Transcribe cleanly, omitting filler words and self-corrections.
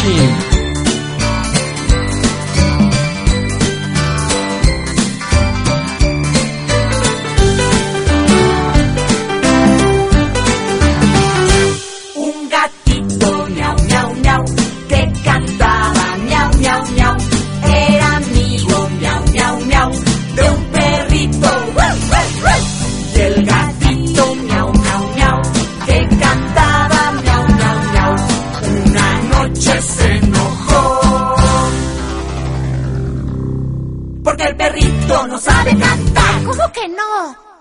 Machine. Porque el perrito no sabe cantar. ¿Cómo que no?